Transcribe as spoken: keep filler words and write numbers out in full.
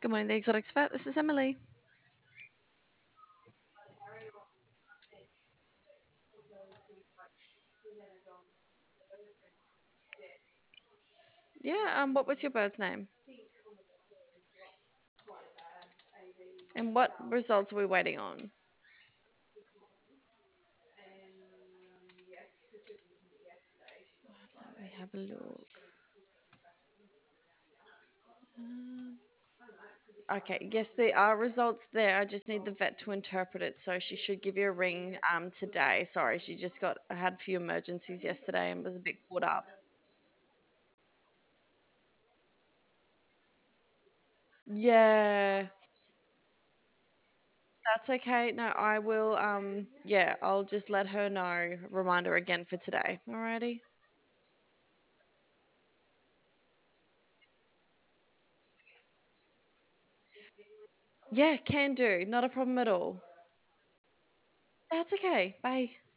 Good morning, the Exotic Expert. This is Emily. Yeah, um, what was your bird's name? And what results are we waiting on? Let me have a look. Um, Okay, yes, there are results there. I just need the vet to interpret it, so she should give you a ring um today. Sorry, she just got had a few emergencies yesterday and was a bit caught up. Yeah, that's okay. No, I will um yeah, I'll just let her know. Remind her again for today. Alrighty. Yeah, can do. Not a problem at all. That's okay. Bye.